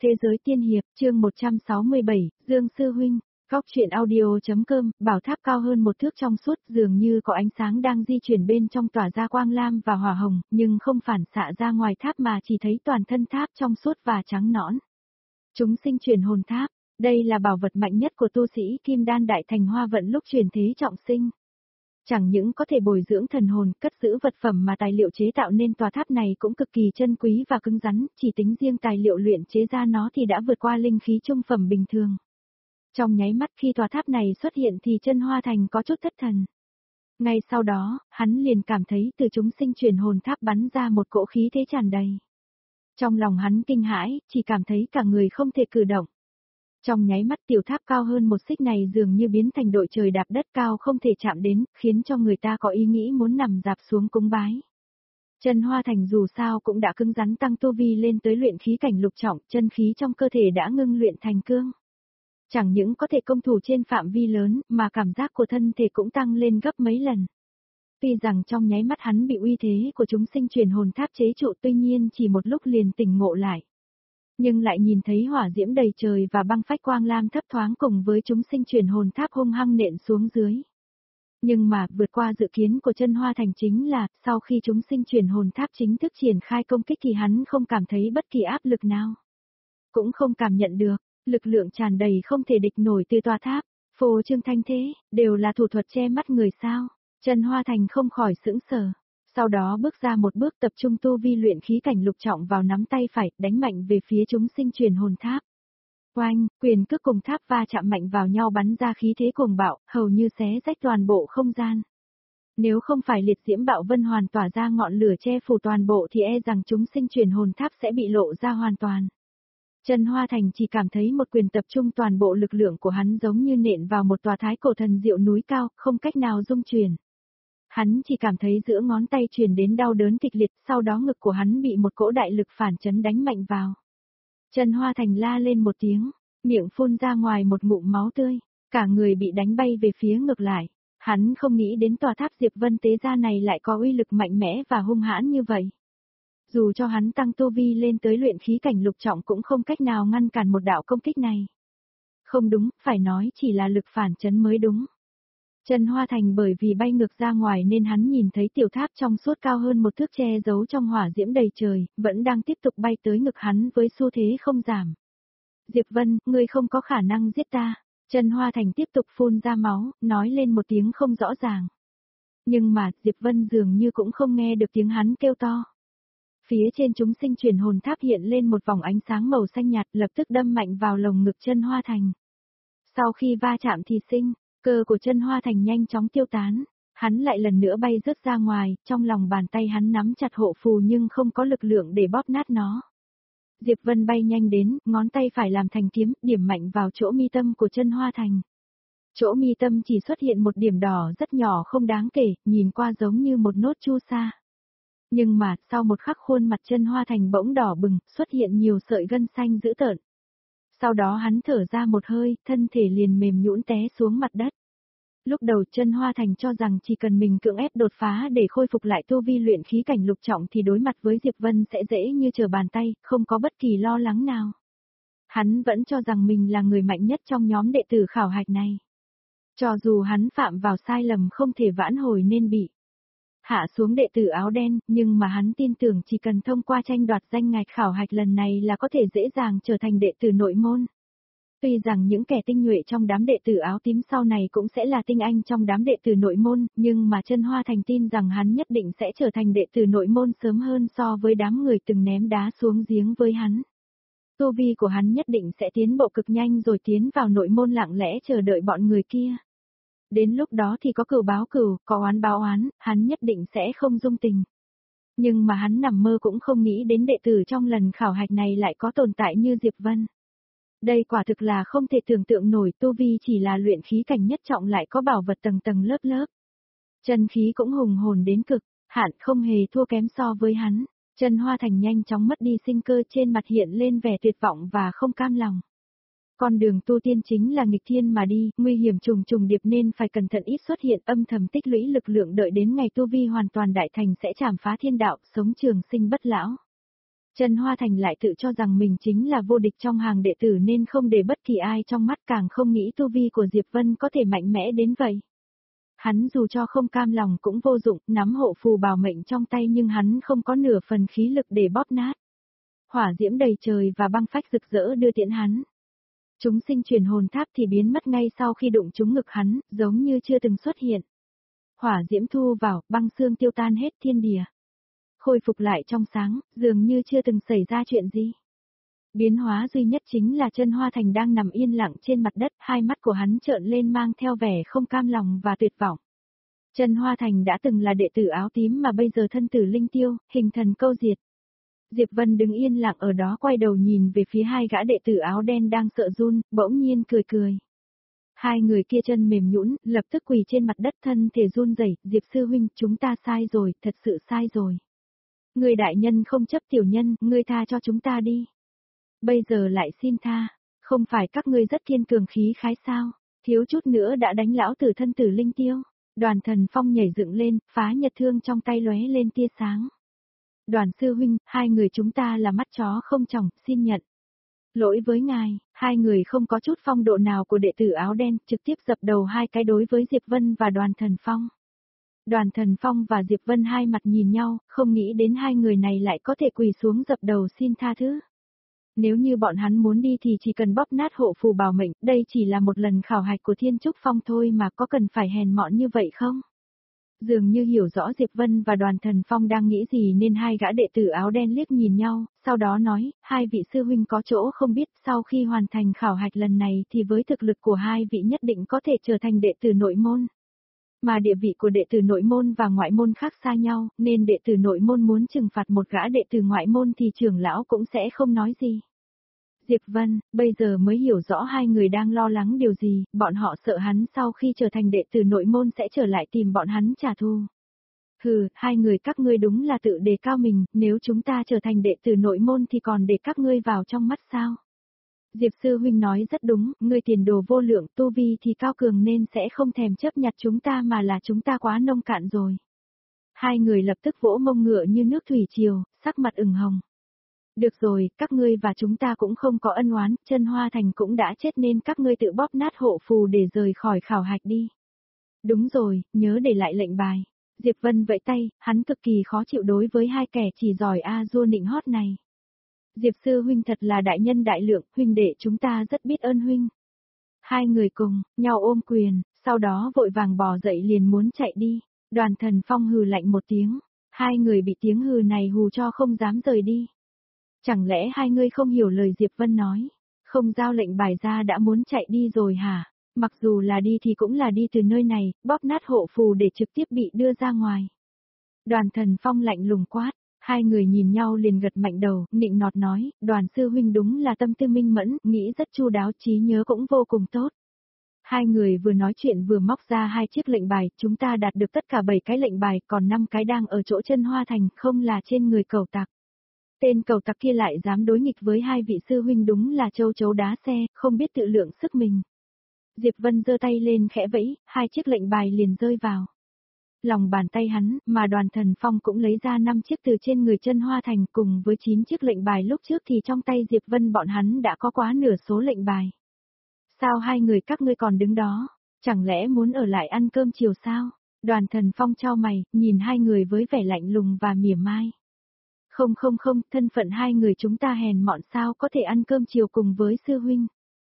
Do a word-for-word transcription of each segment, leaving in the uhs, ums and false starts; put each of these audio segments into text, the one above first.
Thế giới tiên hiệp, chương một trăm sáu mươi bảy, Dương Sư Huynh, Góc truyện audio.com, bảo tháp cao hơn một thước trong suốt, dường như có ánh sáng đang di chuyển bên trong tỏa ra quang lam và hỏa hồng, nhưng không phản xạ ra ngoài tháp mà chỉ thấy toàn thân tháp trong suốt và trắng nõn. Chúng sinh truyền hồn tháp, đây là bảo vật mạnh nhất của tu sĩ Kim Đan Đại Thành Hoa Vận lúc truyền thế trọng sinh. Chẳng những có thể bồi dưỡng thần hồn, cất giữ vật phẩm mà tài liệu chế tạo nên tòa tháp này cũng cực kỳ chân quý và cứng rắn, chỉ tính riêng tài liệu luyện chế ra nó thì đã vượt qua linh khí trung phẩm bình thường. Trong nháy mắt khi tòa tháp này xuất hiện thì Chân Hoa Thành có chút thất thần. Ngay sau đó, hắn liền cảm thấy từ chúng sinh truyền hồn tháp bắn ra một cỗ khí thế tràn đầy. Trong lòng hắn kinh hãi, chỉ cảm thấy cả người không thể cử động. Trong nháy mắt tiểu tháp cao hơn một xích này dường như biến thành đội trời đạp đất cao không thể chạm đến, khiến cho người ta có ý nghĩ muốn nằm dạp xuống cúng bái. Chân Hoa Thành dù sao cũng đã cứng rắn tăng tu vi lên tới luyện khí cảnh lục trọng, chân khí trong cơ thể đã ngưng luyện thành cương. Chẳng những có thể công thủ trên phạm vi lớn, mà cảm giác của thân thể cũng tăng lên gấp mấy lần. Tuy rằng trong nháy mắt hắn bị uy thế của chúng sinh truyền hồn tháp chế trụ, tuy nhiên chỉ một lúc liền tỉnh ngộ lại. Nhưng lại nhìn thấy hỏa diễm đầy trời và băng phách quang lam thấp thoáng cùng với chúng sinh truyền hồn tháp hung hăng nện xuống dưới. Nhưng mà, vượt qua dự kiến của Chân Hoa Thành chính là, sau khi chúng sinh truyền hồn tháp chính thức triển khai công kích thì hắn không cảm thấy bất kỳ áp lực nào. Cũng không cảm nhận được, lực lượng tràn đầy không thể địch nổi từ tòa tháp, phô trương thanh thế, đều là thủ thuật che mắt người sao. Chân Hoa Thành không khỏi sững sờ. Sau đó bước ra một bước tập trung tu vi luyện khí cảnh lục trọng vào nắm tay phải, đánh mạnh về phía chúng sinh truyền hồn tháp. Oanh, quyền cước cùng tháp va chạm mạnh vào nhau bắn ra khí thế cuồng bạo, hầu như xé rách toàn bộ không gian. Nếu không phải liệt diễm bạo vân hoàn tỏa ra ngọn lửa che phủ toàn bộ thì e rằng chúng sinh truyền hồn tháp sẽ bị lộ ra hoàn toàn. Chân Hoa Thành chỉ cảm thấy một quyền tập trung toàn bộ lực lượng của hắn giống như nện vào một tòa thái cổ thần diệu núi cao, không cách nào dung chuyển. Hắn chỉ cảm thấy giữa ngón tay truyền đến đau đớn kịch liệt, sau đó ngực của hắn bị một cỗ đại lực phản chấn đánh mạnh vào. Chân Hoa Thành la lên một tiếng, miệng phun ra ngoài một ngụm máu tươi, cả người bị đánh bay về phía ngược lại. Hắn không nghĩ đến tòa tháp Diệp Vân tế gia này lại có uy lực mạnh mẽ và hung hãn như vậy. Dù cho hắn tăng tu vi lên tới luyện khí cảnh lục trọng cũng không cách nào ngăn cản một đạo công kích này. Không đúng, phải nói chỉ là lực phản chấn mới đúng. Chân Hoa Thành bởi vì bay ngược ra ngoài nên hắn nhìn thấy tiểu tháp trong suốt cao hơn một thước che giấu trong hỏa diễm đầy trời, vẫn đang tiếp tục bay tới ngực hắn với xu thế không giảm. Diệp Vân, ngươi không có khả năng giết ta. Chân Hoa Thành tiếp tục phun ra máu, nói lên một tiếng không rõ ràng. Nhưng mà, Diệp Vân dường như cũng không nghe được tiếng hắn kêu to. Phía trên chúng sinh truyền hồn tháp hiện lên một vòng ánh sáng màu xanh nhạt lập tức đâm mạnh vào lồng ngực Chân Hoa Thành. Sau khi va chạm thì sinh, cơ của Chân Hoa Thành nhanh chóng tiêu tán, hắn lại lần nữa bay rớt ra ngoài, trong lòng bàn tay hắn nắm chặt hộ phù nhưng không có lực lượng để bóp nát nó. Diệp Vân bay nhanh đến, ngón tay phải làm thành kiếm, điểm mạnh vào chỗ mi tâm của Chân Hoa Thành. Chỗ mi tâm chỉ xuất hiện một điểm đỏ rất nhỏ không đáng kể, nhìn qua giống như một nốt chu sa. Nhưng mà, sau một khắc khuôn mặt Chân Hoa Thành bỗng đỏ bừng, xuất hiện nhiều sợi gân xanh dữ tợn. Sau đó hắn thở ra một hơi, thân thể liền mềm nhũn té xuống mặt đất. Lúc đầu Chân Hoa Thành cho rằng chỉ cần mình cưỡng ép đột phá để khôi phục lại tu vi luyện khí cảnh lục trọng thì đối mặt với Diệp Vân sẽ dễ như trở bàn tay, không có bất kỳ lo lắng nào. Hắn vẫn cho rằng mình là người mạnh nhất trong nhóm đệ tử khảo hạch này. Cho dù hắn phạm vào sai lầm không thể vãn hồi nên bị hạ xuống đệ tử áo đen, nhưng mà hắn tin tưởng chỉ cần thông qua tranh đoạt danh ngạch khảo hạch lần này là có thể dễ dàng trở thành đệ tử nội môn. Tuy rằng những kẻ tinh nhuệ trong đám đệ tử áo tím sau này cũng sẽ là tinh anh trong đám đệ tử nội môn, nhưng mà Chân Hoa Thành tin rằng hắn nhất định sẽ trở thành đệ tử nội môn sớm hơn so với đám người từng ném đá xuống giếng với hắn. Tu vi của hắn nhất định sẽ tiến bộ cực nhanh rồi tiến vào nội môn lặng lẽ chờ đợi bọn người kia. Đến lúc đó thì có cừu báo cừu, có oán báo oán, hắn nhất định sẽ không dung tình. Nhưng mà hắn nằm mơ cũng không nghĩ đến đệ tử trong lần khảo hạch này lại có tồn tại như Diệp Vân. Đây quả thực là không thể tưởng tượng nổi, tu vi chỉ là luyện khí cảnh nhất trọng lại có bảo vật tầng tầng lớp lớp. Chân khí cũng hùng hồn đến cực, hạn không hề thua kém so với hắn. Chân Hoa Thành nhanh chóng mất đi sinh cơ, trên mặt hiện lên vẻ tuyệt vọng và không cam lòng. Con đường tu tiên chính là nghịch thiên mà đi, nguy hiểm trùng trùng điệp nên phải cẩn thận ít xuất hiện, âm thầm tích lũy lực lượng đợi đến ngày tu vi hoàn toàn đại thành sẽ trảm phá thiên đạo, sống trường sinh bất lão. Trần Hoa Thành lại tự cho rằng mình chính là vô địch trong hàng đệ tử nên không để bất kỳ ai trong mắt, càng không nghĩ tu vi của Diệp Vân có thể mạnh mẽ đến vậy. Hắn dù cho không cam lòng cũng vô dụng, nắm hộ phù bảo mệnh trong tay nhưng hắn không có nửa phần khí lực để bóp nát. Hỏa diễm đầy trời và băng phách rực rỡ đưa tiễn hắn. Chúng sinh truyền hồn tháp thì biến mất ngay sau khi đụng trúng ngực hắn, giống như chưa từng xuất hiện. Hỏa diễm thu vào, băng xương tiêu tan hết thiên địa. Khôi phục lại trong sáng, dường như chưa từng xảy ra chuyện gì. Biến hóa duy nhất chính là Trần Hoa Thành đang nằm yên lặng trên mặt đất, hai mắt của hắn trợn lên mang theo vẻ không cam lòng và tuyệt vọng. Trần Hoa Thành đã từng là đệ tử áo tím mà bây giờ thân tử linh tiêu, hình thần câu diệt. Diệp Vân đứng yên lặng ở đó quay đầu nhìn về phía hai gã đệ tử áo đen đang sợ run, bỗng nhiên cười cười. Hai người kia chân mềm nhũn, lập tức quỳ trên mặt đất thân thể run rẩy, Diệp sư huynh, chúng ta sai rồi, thật sự sai rồi. Người đại nhân không chấp tiểu nhân, ngươi tha cho chúng ta đi. Bây giờ lại xin tha, không phải các ngươi rất kiên cường khí khái sao, thiếu chút nữa đã đánh lão tử thân tử linh tiêu. Đoàn Thần Phong nhảy dựng lên, phá nhật thương trong tay lóe lên tia sáng. Đoàn sư huynh, hai người chúng ta là mắt chó không tròng, xin nhận. Lỗi với ngài, hai người không có chút phong độ nào của đệ tử áo đen, trực tiếp dập đầu hai cái đối với Diệp Vân và Đoàn Thần Phong. Đoàn Thần Phong và Diệp Vân hai mặt nhìn nhau, không nghĩ đến hai người này lại có thể quỳ xuống dập đầu xin tha thứ. Nếu như bọn hắn muốn đi thì chỉ cần bóp nát hộ phù bảo mệnh, đây chỉ là một lần khảo hạch của Thiên Trúc Phong thôi mà có cần phải hèn mọn như vậy không? Dường như hiểu rõ Diệp Vân và Đoàn Thần Phong đang nghĩ gì nên hai gã đệ tử áo đen liếc nhìn nhau, sau đó nói, hai vị sư huynh có chỗ không biết, sau khi hoàn thành khảo hạch lần này thì với thực lực của hai vị nhất định có thể trở thành đệ tử nội môn. Mà địa vị của đệ tử nội môn và ngoại môn khác xa nhau, nên đệ tử nội môn muốn trừng phạt một gã đệ tử ngoại môn thì trưởng lão cũng sẽ không nói gì. Diệp Vân, bây giờ mới hiểu rõ hai người đang lo lắng điều gì, bọn họ sợ hắn sau khi trở thành đệ tử nội môn sẽ trở lại tìm bọn hắn trả thù. Hừ, hai người các ngươi đúng là tự đề cao mình, nếu chúng ta trở thành đệ tử nội môn thì còn để các ngươi vào trong mắt sao? Diệp sư huynh nói rất đúng, ngươi tiền đồ vô lượng, tu vi thì cao cường nên sẽ không thèm chấp nhặt chúng ta mà là chúng ta quá nông cạn rồi. Hai người lập tức vỗ mông ngựa như nước thủy triều, sắc mặt ửng hồng. Được rồi, các ngươi và chúng ta cũng không có ân oán, Trần Hoa Thành cũng đã chết nên các ngươi tự bóp nát hộ phù để rời khỏi khảo hạch đi. Đúng rồi, nhớ để lại lệnh bài. Diệp Vân vẫy tay, hắn cực kỳ khó chịu đối với hai kẻ chỉ giỏi a dua nịnh hót này. Diệp sư huynh thật là đại nhân đại lượng, huynh đệ chúng ta rất biết ơn huynh. Hai người cùng, nhau ôm quyền, sau đó vội vàng bò dậy liền muốn chạy đi. Đoàn Thần Phong hừ lạnh một tiếng, hai người bị tiếng hừ này hù cho không dám rời đi. Chẳng lẽ hai ngươi không hiểu lời Diệp Vân nói, không giao lệnh bài ra đã muốn chạy đi rồi hả? Mặc dù là đi thì cũng là đi từ nơi này, bóp nát hộ phù để trực tiếp bị đưa ra ngoài. Đoàn Thần Phong lạnh lùng quát, hai người nhìn nhau liền gật mạnh đầu, nịnh nọt nói, Đoàn sư huynh đúng là tâm tư minh mẫn, nghĩ rất chu đáo, trí nhớ cũng vô cùng tốt. Hai người vừa nói chuyện vừa móc ra hai chiếc lệnh bài, chúng ta đạt được tất cả bảy cái lệnh bài, còn năm cái đang ở chỗ Trần Hoa Thành, không là trên người cẩu tặc. Tên cẩu tặc kia lại dám đối nghịch với hai vị sư huynh đúng là châu chấu đá xe, không biết tự lượng sức mình. Diệp Vân giơ tay lên khẽ vẫy, hai chiếc lệnh bài liền rơi vào lòng bàn tay hắn, mà Đoàn Thần Phong cũng lấy ra năm chiếc từ trên người Trần Hoa Thành cùng với chín chiếc lệnh bài lúc trước thì trong tay Diệp Vân bọn hắn đã có quá nửa số lệnh bài. Sao hai người các ngươi còn đứng đó, chẳng lẽ muốn ở lại ăn cơm chiều sao? Đoàn Thần Phong chau mày, nhìn hai người với vẻ lạnh lùng và mỉa mai. Không không không, thân phận hai người chúng ta hèn mọn sao có thể ăn cơm chiều cùng với sư huynh.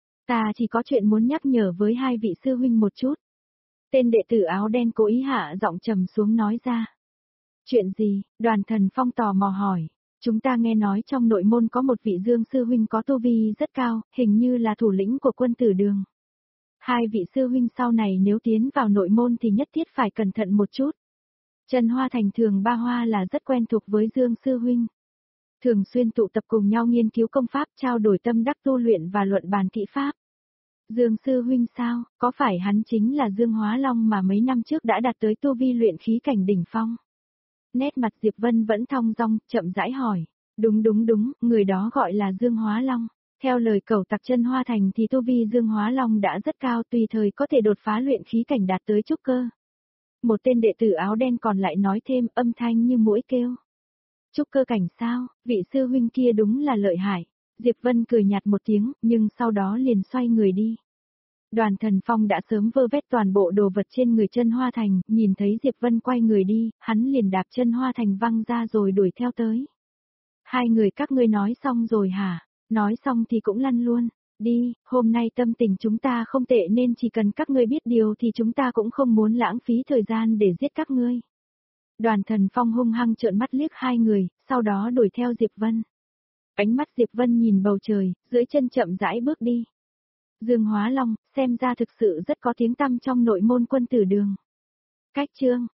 Ta chỉ có chuyện muốn nhắc nhở với hai vị sư huynh một chút. Tên đệ tử áo đen cố ý hạ giọng trầm xuống nói ra. Chuyện gì? Đoàn Thần Phong tò mò hỏi. Chúng ta nghe nói trong nội môn có một vị Dương sư huynh có tu vi rất cao, hình như là thủ lĩnh của quân tử đường. Hai vị sư huynh sau này nếu tiến vào nội môn thì nhất thiết phải cẩn thận một chút. Trần Hoa Thành Thường Ba Hoa là rất quen thuộc với Dương sư huynh. Thường xuyên tụ tập cùng nhau nghiên cứu công pháp, trao đổi tâm đắc tu luyện và luận bàn kỹ pháp. Dương sư huynh sao, có phải hắn chính là Dương Hóa Long mà mấy năm trước đã đạt tới tu vi luyện khí cảnh đỉnh phong? Nét mặt Diệp Vân vẫn thong dong, chậm rãi hỏi. Đúng đúng đúng, người đó gọi là Dương Hóa Long. Theo lời cẩu tặc Trần Hoa Thành thì tu vi Dương Hóa Long đã rất cao, tùy thời có thể đột phá luyện khí cảnh đạt tới trúc cơ. Một tên đệ tử áo đen còn lại nói thêm, âm thanh như muỗi kêu. Trúc cơ cảnh sao, vị sư huynh kia đúng là lợi hại. Diệp Vân cười nhạt một tiếng, nhưng sau đó liền xoay người đi. Đoàn Thần Phong đã sớm vơ vét toàn bộ đồ vật trên người Chân Hoa Thành, nhìn thấy Diệp Vân quay người đi, hắn liền đạp Chân Hoa Thành văng ra rồi đuổi theo tới. Hai người các ngươi nói xong rồi hả? Nói xong thì cũng lăn luôn. Đi, hôm nay tâm tình chúng ta không tệ nên chỉ cần các ngươi biết điều thì chúng ta cũng không muốn lãng phí thời gian để giết các ngươi. Đoàn Thần Phong hung hăng trợn mắt liếc hai người, sau đó đuổi theo Diệp Vân. Ánh mắt Diệp Vân nhìn bầu trời, dưới chân chậm rãi bước đi. Dương Hóa Long, xem ra thực sự rất có tiếng tăm trong nội môn quân tử đường. Cách chương